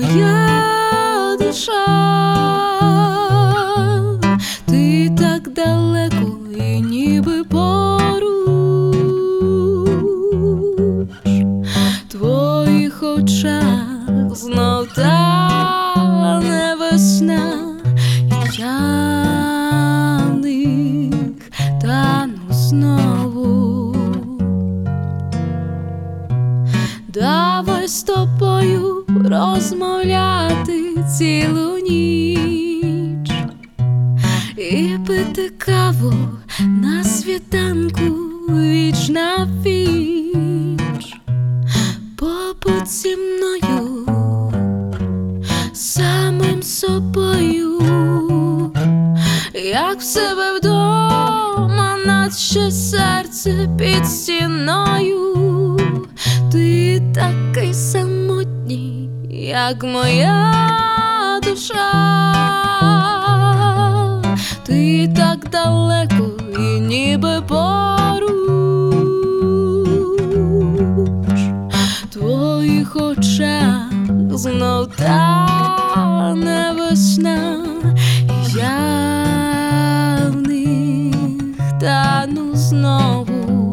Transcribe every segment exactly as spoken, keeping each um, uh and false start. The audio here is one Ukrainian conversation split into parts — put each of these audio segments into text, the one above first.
моя душа, ти так далеко і ніби поруч, в твоїх очах знов тане весна, і я в них тану знову. Давай з тобою розмовляти цілу ніч і пити каву на світанку віч на віч. Побудь зі мною, самим собою, як в себе вдома, наче серце під стіною. Ти такий самотній, як моя душа, ти так далеко і ніби поруч, в твоїх очах знов тане весна, і я в них тану знову.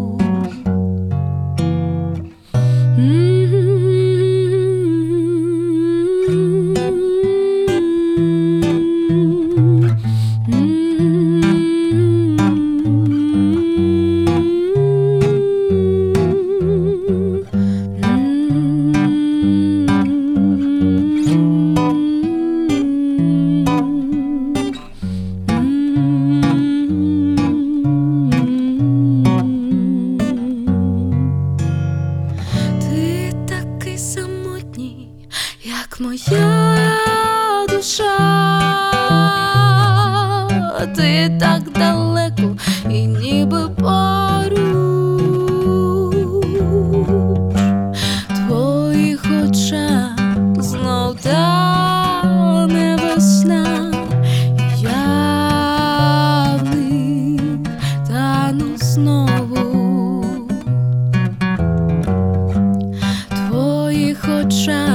Як моя душа, ти так далеко і ніби поруч, в твоїх очах знов тане весна, і я в них тану знову, в твоїх очах